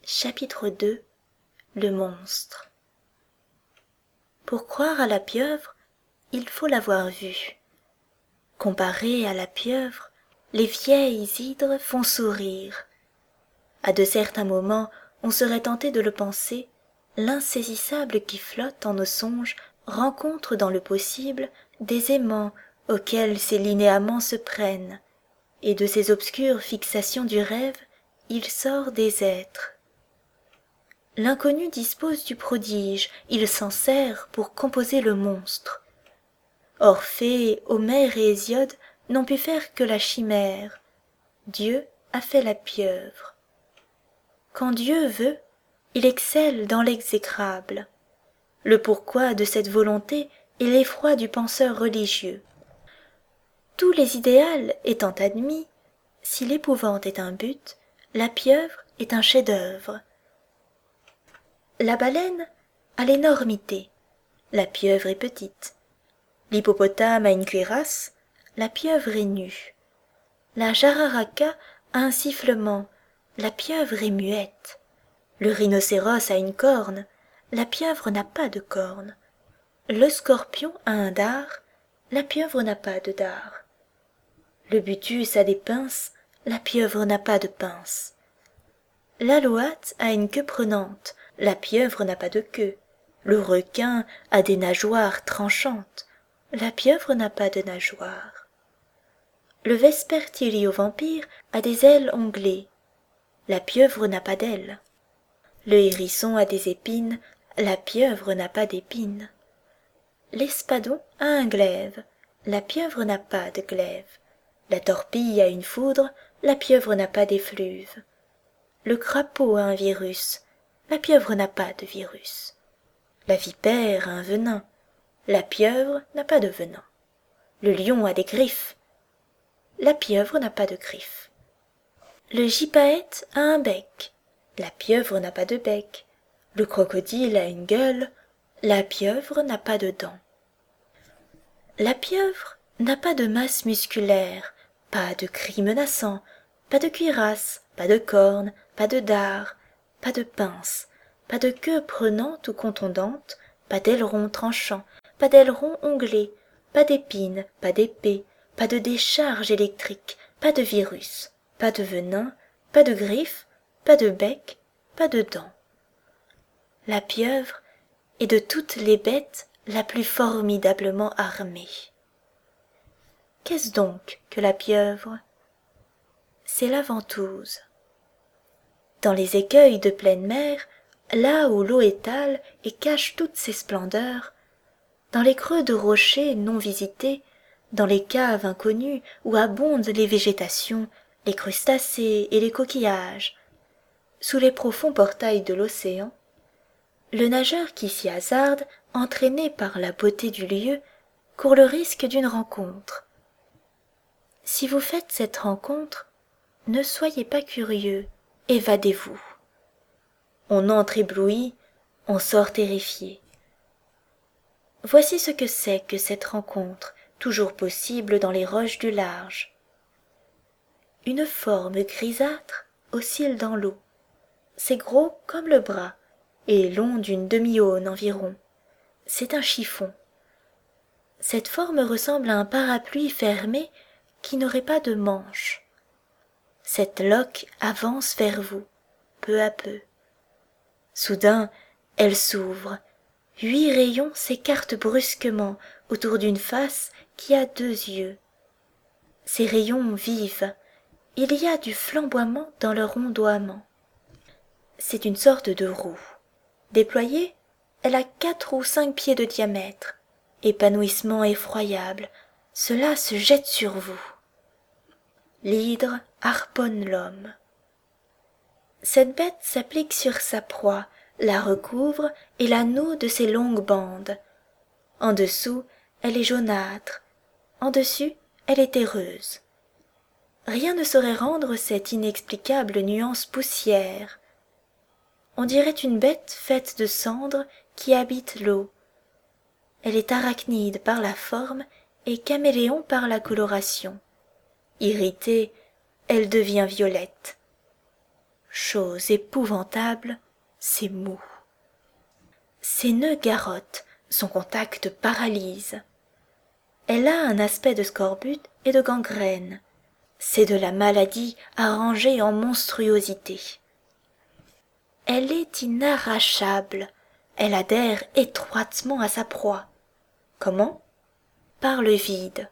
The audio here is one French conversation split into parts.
Chapitre 2. Le monstre. Pour croire à la pieuvre, il faut l'avoir vue. Comparée à la pieuvre, les vieilles hydres font sourire. À de certains moments, on serait tenté de le penser, l'insaisissable qui flotte en nos songes rencontre dans le possible des aimants auxquels ses linéaments se prennent, et de ces obscures fixations du rêve, il sort des êtres. L'inconnu dispose du prodige, il s'en sert pour composer le monstre. Orphée, Homère et Hésiode n'ont pu faire que la chimère. Dieu a fait la pieuvre. Quand Dieu veut, il excelle dans l'exécrable. Le pourquoi de cette volonté est l'effroi du penseur religieux. Tous les idéals étant admis, si l'épouvante est un but, la pieuvre est un chef-d'œuvre. La baleine a l'énormité, la pieuvre est petite. L'hippopotame a une cuirasse, la pieuvre est nue. La jararaca a un sifflement, la pieuvre est muette. Le rhinocéros a une corne, la pieuvre n'a pas de corne. Le scorpion a un dard, la pieuvre n'a pas de dard. Le butus a des pinces, la pieuvre n'a pas de pinces. L'alouate a une queue prenante, la pieuvre n'a pas de queue. Le requin a des nageoires tranchantes, la pieuvre n'a pas de nageoires. Le vespertilio-vampire a des ailes onglées, la pieuvre n'a pas d'ailes. Le hérisson a des épines, la pieuvre n'a pas d'épines. L'espadon a un glaive, la pieuvre n'a pas de glaive. La torpille a une foudre, la pieuvre n'a pas d'effluve. Le crapaud a un virus, la pieuvre n'a pas de virus. La vipère a un venin, la pieuvre n'a pas de venin. Le lion a des griffes, la pieuvre n'a pas de griffes. Le gypaète a un bec, la pieuvre n'a pas de bec. Le crocodile a une gueule, la pieuvre n'a pas de dents. La pieuvre n'a pas de masse musculaire, pas de cris menaçants, pas de cuirasse, pas de cornes, pas de dard, pas de pince, pas de queue prenante ou contondante, pas d'aileron tranchant, pas d'aileron onglé, pas d'épines, pas d'épée, pas de décharge électrique, pas de virus, pas de venin, pas de griffes, pas de bec, pas de dents. La pieuvre est de toutes les bêtes la plus formidablement armée. Qu'est-ce donc que la pieuvre? C'est la ventouse. Dans les écueils de pleine mer, là où l'eau étale et cache toutes ses splendeurs, dans les creux de rochers non visités, dans les caves inconnues où abondent les végétations, les crustacés et les coquillages, sous les profonds portails de l'océan, le nageur qui s'y hasarde, entraîné par la beauté du lieu, court le risque d'une rencontre. Si vous faites cette rencontre, ne soyez pas curieux, évadez-vous. On entre ébloui, on sort terrifié. Voici ce que c'est que cette rencontre, toujours possible dans les roches du large. Une forme grisâtre oscille dans l'eau. C'est gros comme le bras, et long d'une demi-aune environ. C'est un chiffon. Cette forme ressemble à un parapluie fermé qui n'aurait pas de manche. Cette loque avance vers vous, peu à peu. Soudain, elle s'ouvre. 8 rayons s'écartent brusquement autour d'une face qui a 2 yeux. Ces rayons vivent. Il y a du flamboiement dans leur ondoiement. C'est une sorte de roue. Déployée, elle a 4 ou 5 pieds de diamètre. Épanouissement effroyable, cela se jette sur vous. L'hydre harponne l'homme. Cette bête s'applique sur sa proie, la recouvre et la noue de ses longues bandes. En dessous, elle est jaunâtre. En dessus, elle est terreuse. Rien ne saurait rendre cette inexplicable nuance poussière. On dirait une bête faite de cendres qui habite l'eau. Elle est arachnide par la forme et caméléon par la coloration. Irritée, elle devient violette. chose épouvantable, c'est mou. Ses nœuds garrottent, son contact paralyse. Elle a un aspect de scorbut et de gangrène. C'est de la maladie arrangée en monstruosité. Elle est inarrachable, elle adhère étroitement à sa proie. Comment? Par le vide.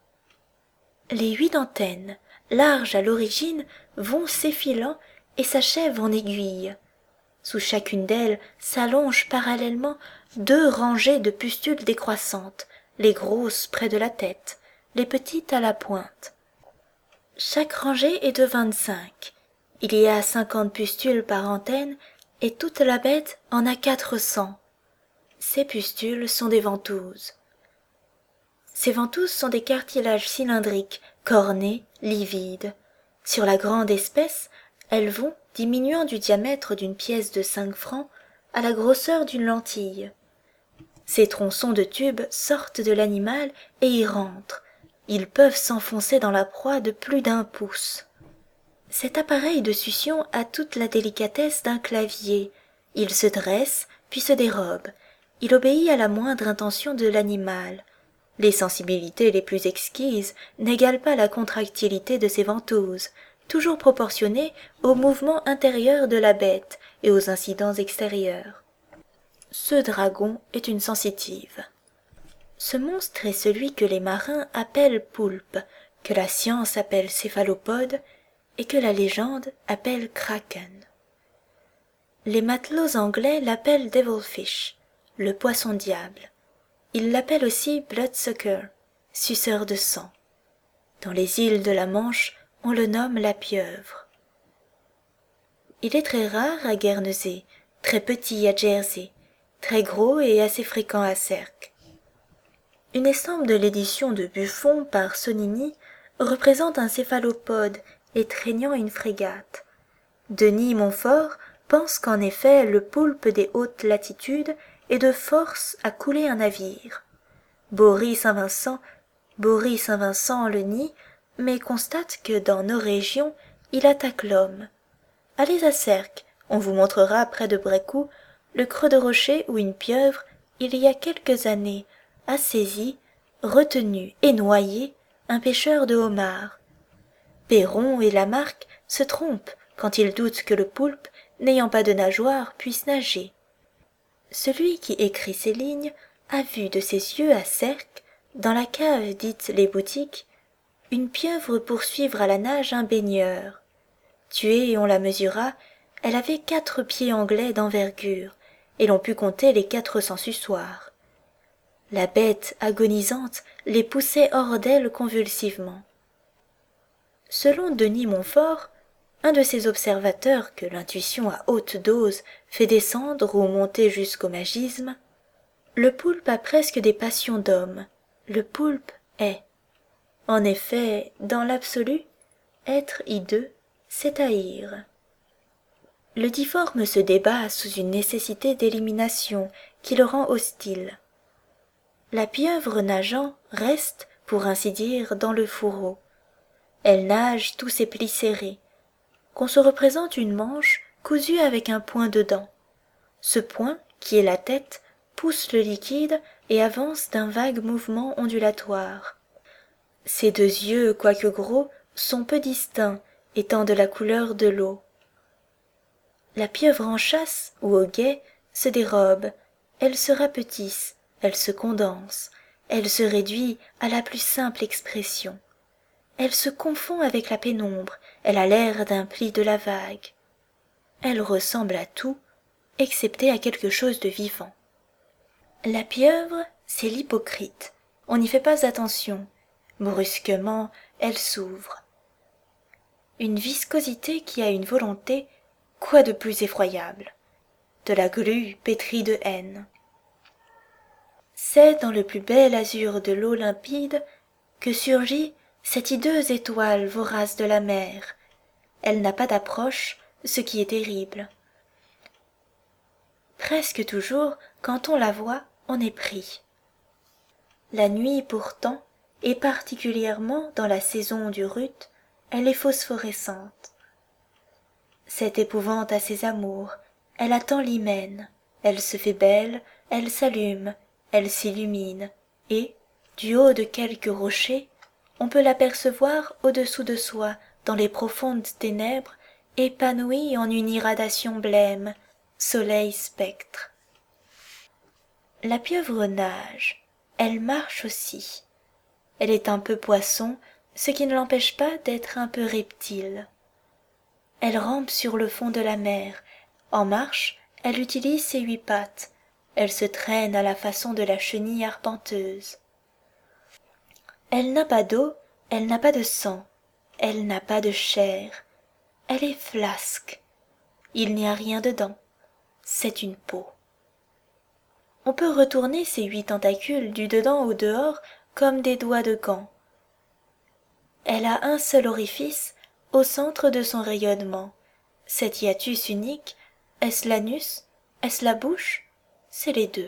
Les 8 antennes, larges à l'origine, vont s'effilant et s'achèvent en aiguille. Sous chacune d'elles s'allongent parallèlement 2 rangées de pustules décroissantes, les grosses près de la tête, les petites à la pointe. Chaque rangée est de 25. Il y a 50 pustules par antenne et toute la bête en a 400. Ces pustules sont des ventouses. Ces ventouses sont des cartilages cylindriques, cornés, livides. Sur la grande espèce, elles vont, diminuant du diamètre d'une pièce de 5 francs, à la grosseur d'une lentille. Ces tronçons de tubes sortent de l'animal et y rentrent. Ils peuvent s'enfoncer dans la proie de plus d'1 pouce. Cet appareil de succion a toute la délicatesse d'un clavier. Il se dresse, puis se dérobe. Il obéit à la moindre intention de l'animal. Les sensibilités les plus exquises n'égalent pas la contractilité de ces ventouses, toujours proportionnées au mouvement intérieur de la bête et aux incidents extérieurs. Ce dragon est une sensitive. Ce monstre est celui que les marins appellent poulpe, que la science appelle céphalopode et que la légende appelle kraken. Les matelots anglais l'appellent devilfish, le poisson-diable. Ils l'appellent aussi bloodsucker, suceur de sang. Dans les îles de la Manche, on le nomme la pieuvre. Il est très rare à Guernesey, très petit à Jersey, très gros et assez fréquent à Sercq. Une estampe de l'édition de Buffon par Sonnini représente un céphalopode étreignant une frégate. Denis Montfort pense qu'en effet le poulpe des hautes latitudes est de force à couler un navire. Bory Saint-Vincent le nie, mais constate que dans nos régions il attaque l'homme. Allez à Sercq, on vous montrera près de Brécourt le creux de rocher où une pieuvre, il y a quelques années, a saisi, retenu et noyé un pêcheur de homards. Perron et Lamarck se trompent quand ils doutent que le poulpe, n'ayant pas de nageoires, puisse nager. Celui qui écrit ces lignes a vu de ses yeux à Sercq, dans la cave dite les boutiques, une pieuvre poursuivre à la nage un baigneur. Tuée, on la mesura, elle avait 4 pieds anglais d'envergure, et l'on put compter les 400 suçoirs. La bête agonisante les poussait hors d'elle convulsivement. Selon Denis Montfort, un de ces observateurs que l'intuition à haute dose fait descendre ou monter jusqu'au magisme, le poulpe a presque des passions d'homme, le poulpe est. En effet, dans l'absolu, être hideux, c'est haïr. Le difforme se débat sous une nécessité d'élimination qui le rend hostile. La pieuvre nageant reste, pour ainsi dire, dans le fourreau. Elle nage tous ses plis serrés. Qu'on se représente une manche cousue avec un point dedans. Ce point, qui est la tête, pousse le liquide et avance d'un vague mouvement ondulatoire. Ses 2 yeux, quoique gros, sont peu distincts, étant de la couleur de l'eau. La pieuvre en chasse ou au guet se dérobe, elle se rapetisse, elle se condense, elle se réduit à la plus simple expression. Elle se confond avec la pénombre, elle a l'air d'un pli de la vague. Elle ressemble à tout, excepté à quelque chose de vivant. La pieuvre, c'est l'hypocrite. On n'y fait pas attention. Brusquement, elle s'ouvre. Une viscosité qui a une volonté, quoi de plus effroyable? De la glu pétrie de haine. C'est dans le plus bel azur de l'eau limpide que surgit cette hideuse étoile vorace de la mer. Elle n'a pas d'approche, ce qui est terrible. Presque toujours, quand on la voit, on est pris. La nuit pourtant, et particulièrement dans la saison du rut, elle est phosphorescente. Cette épouvante a ses amours, elle attend l'hymen, elle se fait belle, elle s'allume, elle s'illumine, et, du haut de quelque rocher, on peut l'apercevoir au-dessous de soi, dans les profondes ténèbres, épanouie en une irradiation blême, soleil spectre. La pieuvre nage, elle marche aussi. Elle est un peu poisson, ce qui ne l'empêche pas d'être un peu reptile. Elle rampe sur le fond de la mer. En marche, elle utilise ses 8 pattes. Elle se traîne à la façon de la chenille arpenteuse. Elle n'a pas d'eau, elle n'a pas de sang, elle n'a pas de chair. Elle est flasque. Il n'y a rien dedans. C'est une peau. On peut retourner ces 8 tentacules du dedans au dehors comme des doigts de gants. Elle a un seul orifice au centre de son rayonnement. Cet hiatus unique, est-ce l'anus, est-ce la bouche? C'est les deux.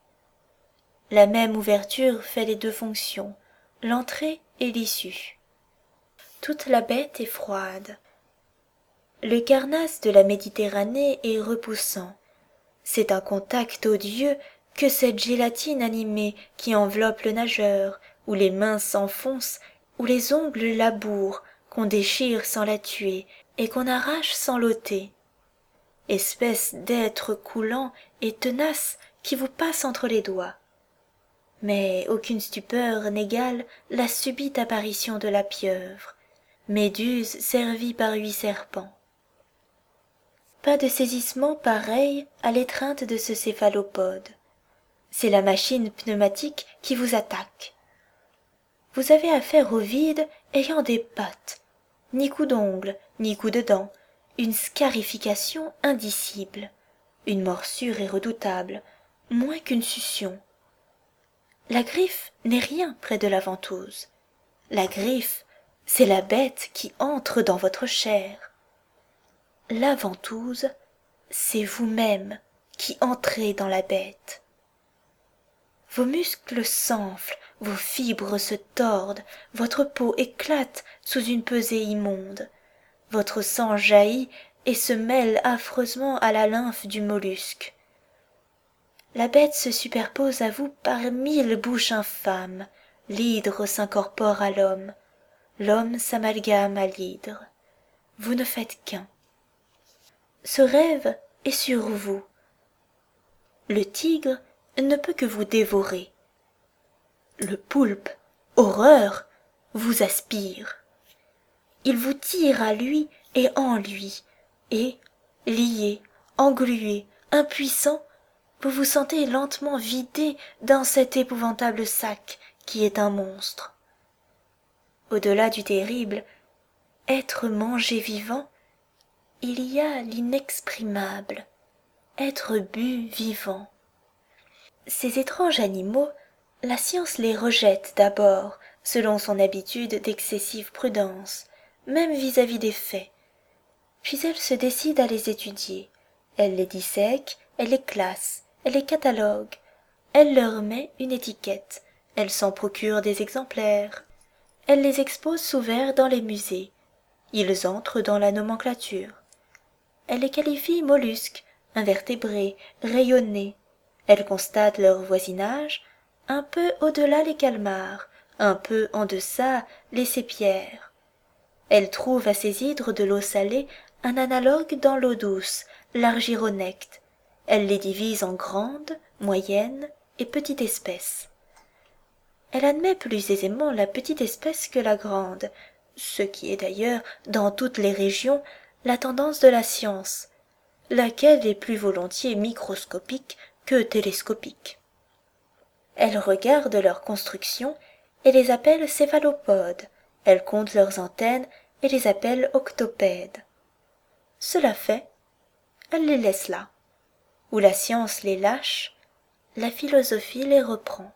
La même ouverture fait les 2 fonctions, l'entrée et l'issue. Toute la bête est froide. Le carnasse de la Méditerranée est repoussant. C'est un contact odieux que cette gélatine animée qui enveloppe le nageur, où les mains s'enfoncent, où les ongles labourent, qu'on déchire sans la tuer et qu'on arrache sans l'ôter. Espèce d'être coulant et tenace qui vous passe entre les doigts. Mais aucune stupeur n'égale la subite apparition de la pieuvre, méduse servie par 8 serpents. Pas de saisissement pareil à l'étreinte de ce céphalopode. C'est la machine pneumatique qui vous attaque. Vous avez affaire au vide ayant des pattes, ni coup d'ongle, ni coup de dent, une scarification indicible, une morsure irredoutable, moins qu'une succion. La griffe n'est rien près de la ventouse. La griffe, c'est la bête qui entre dans votre chair. La ventouse, c'est vous-même qui entrez dans la bête. Vos muscles s'enflent, vos fibres se tordent, votre peau éclate sous une pesée immonde, votre sang jaillit et se mêle affreusement à la lymphe du mollusque. La bête se superpose à vous par 1000 bouches infâmes, l'hydre s'incorpore à l'homme, l'homme s'amalgame à l'hydre. Vous ne faites qu'un. Ce rêve est sur vous. Le tigre ne peut que vous dévorer. Le poulpe, horreur, vous aspire. Il vous tire à lui et en lui, et, lié, englué, impuissant, vous vous sentez lentement vidé dans cet épouvantable sac qui est un monstre. Au-delà du terrible, être mangé vivant, il y a l'inexprimable, être bu vivant. Ces étranges animaux, la science les rejette d'abord, selon son habitude d'excessive prudence, même vis-à-vis des faits. Puis elle se décide à les étudier. Elle les dissèque, elle les classe, elle les catalogue, elle leur met une étiquette, elle s'en procure des exemplaires, elle les expose sous verre dans les musées. Ils entrent dans la nomenclature. Elle les qualifie mollusques, invertébrés, rayonnés. Elle constate leur voisinage, un peu au-delà les calmars, un peu en deçà les sépiaires. Elle trouve à ces hydres de l'eau salée un analogue dans l'eau douce, l'argyronecte. Elle les divise en grandes, moyennes et petites espèces. Elle admet plus aisément la petite espèce que la grande, ce qui est d'ailleurs, dans toutes les régions, la tendance de la science, laquelle est plus volontiers microscopique que télescopique. Elle regarde leurs constructions et les appelle céphalopodes, elle compte leurs antennes et les appelle octopèdes. Cela fait, elle les laisse là. Où la science les lâche, la philosophie les reprend.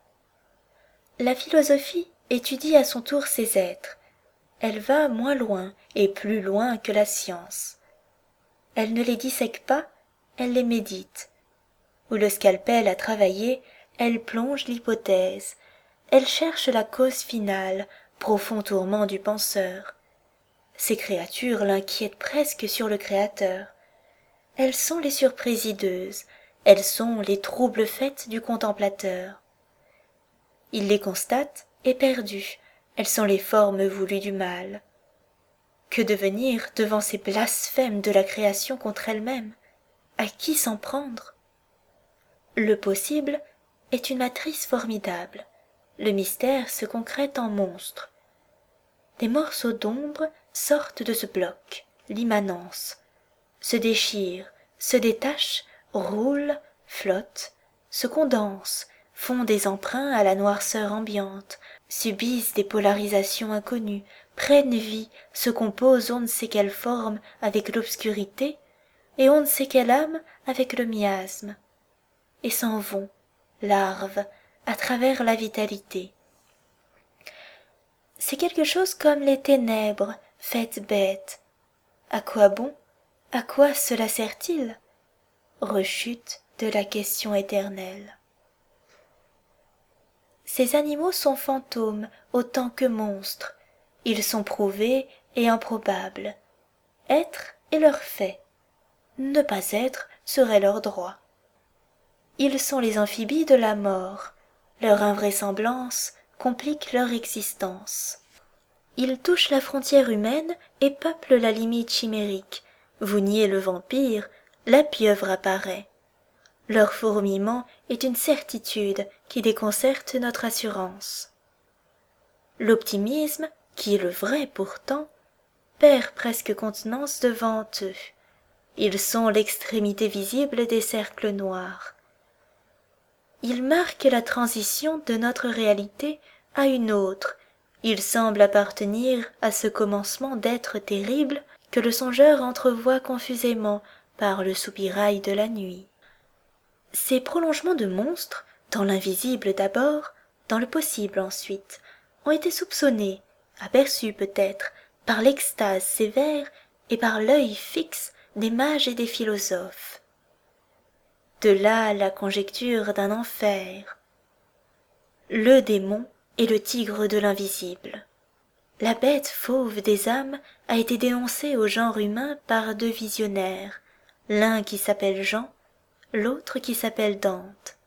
La philosophie étudie à son tour ces êtres. Elle va moins loin et plus loin que la science. Elle ne les dissèque pas, elle les médite. Où le scalpel a travaillé, elle plonge l'hypothèse. Elle cherche la cause finale, profond tourment du penseur. Ces créatures l'inquiètent presque sur le Créateur. Elles sont les surprises hideuses, elles sont les troubles faits du contemplateur. Il les constate, éperdu, elles sont les formes voulues du mal. Que devenir devant ces blasphèmes de la création contre elle-même? À qui s'en prendre? Le possible est une matrice formidable, le mystère se concrète en monstre. Des morceaux d'ombre sortent de ce bloc, l'immanence, se déchirent, se détachent, roulent, flottent, se condensent, font des emprunts à la noirceur ambiante, subissent des polarisations inconnues, prennent vie, se composent on ne sait quelle forme avec l'obscurité, et on ne sait quelle âme avec le miasme, et s'en vont, larves, à travers la vitalité. C'est quelque chose comme les ténèbres, faites bêtes. À quoi bon? À quoi cela sert-il? Rechute de la question éternelle. Ces animaux sont fantômes autant que monstres. Ils sont prouvés et improbables. Être est leur fait. Ne pas être serait leur droit. Ils sont les amphibies de la mort. Leur invraisemblance complique leur existence. Ils touchent la frontière humaine et peuplent la limite chimérique. Vous niez le vampire, la pieuvre apparaît. Leur fourmillement est une certitude qui déconcerte notre assurance. L'optimisme, qui est le vrai pourtant, perd presque contenance devant eux. Ils sont l'extrémité visible des cercles noirs. Ils marquent la transition de notre réalité à une autre. Ils semblent appartenir à ce commencement d'être terrible que le songeur entrevoit confusément par le soupirail de la nuit. Ces prolongements de monstres, dans l'invisible d'abord, dans le possible ensuite, ont été soupçonnés, aperçus peut-être, par l'extase sévère et par l'œil fixe des mages et des philosophes. De là la conjecture d'un enfer. Le démon est le tigre de l'invisible. La bête fauve des âmes a été dénoncée au genre humain par deux visionnaires, l'un qui s'appelle Jean, l'autre qui s'appelle Dante.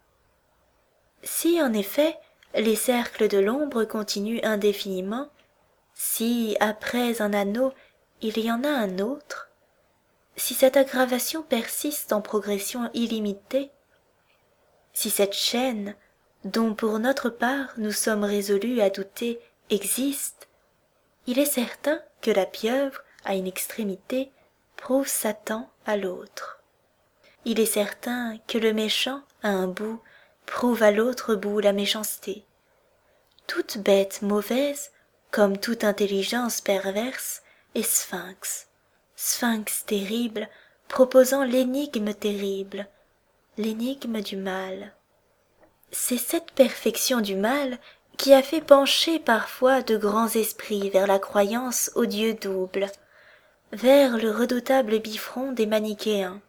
Si, en effet, les cercles de l'ombre continuent indéfiniment, si, après un anneau, il y en a un autre, si cette aggravation persiste en progression illimitée, si cette chaîne, dont pour notre part nous sommes résolus à douter, existe, il est certain que la pieuvre, à une extrémité, prouve Satan à l'autre. Il est certain que le méchant, à un bout, prouve à l'autre bout la méchanceté. Toute bête mauvaise, comme toute intelligence perverse, est sphinx. Sphinx terrible, proposant l'énigme terrible, l'énigme du mal. C'est cette perfection du mal qui a fait pencher parfois de grands esprits vers la croyance au Dieu double, vers le redoutable bifront des manichéens.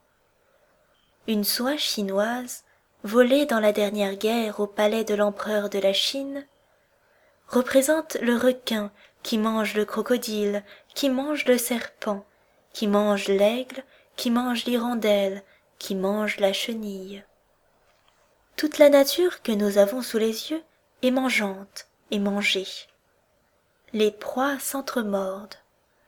Une soie chinoise, volée dans la dernière guerre au palais de l'empereur de la Chine, représente le requin qui mange le crocodile, qui mange le serpent, qui mange l'aigle, qui mange l'hirondelle, qui mange la chenille. Toute la nature que nous avons sous les yeux est mangeante et mangée. Les proies s'entremordent.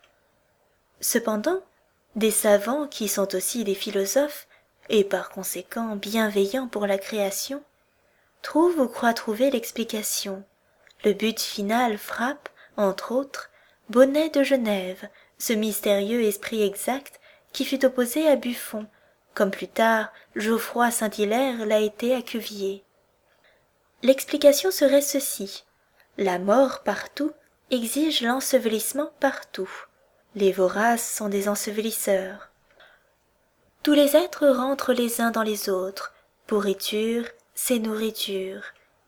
Cependant, des savants qui sont aussi des philosophes, et par conséquent bienveillants pour la création, trouvent ou croient trouver l'explication. Le but final frappe, entre autres, Bonnet de Genève, ce mystérieux esprit exact qui fut opposé à Buffon, comme plus tard Geoffroy Saint-Hilaire l'a été à Cuvier. L'explication serait ceci: la mort partout exige l'ensevelissement partout. Les voraces sont des ensevelisseurs. Tous les êtres rentrent les uns dans les autres. Pourriture, c'est nourriture.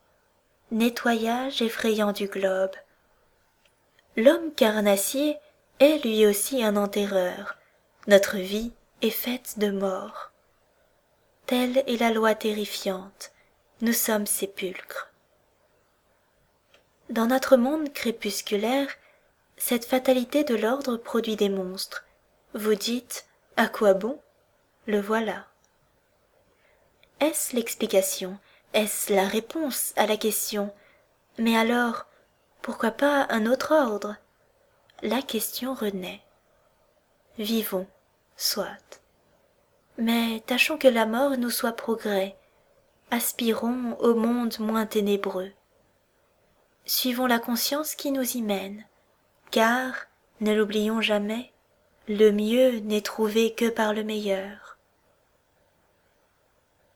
Nettoyage effrayant du globe. L'homme carnassier est lui aussi un enterreur. Notre vie est faite de mort. Telle est la loi terrifiante. Nous sommes sépulcres. Dans notre monde crépusculaire, Cette fatalité de l'ordre produit des monstres. Vous dites, à quoi bon? Le voilà. Est-ce l'explication? Est-ce la réponse à la question? Mais alors, pourquoi pas un autre ordre? La question renaît. Vivons, soit. Mais tâchons que la mort nous soit progrès. Aspirons au monde moins ténébreux. Suivons la conscience qui nous y mène, car, ne l'oublions jamais, le mieux n'est trouvé que par le meilleur.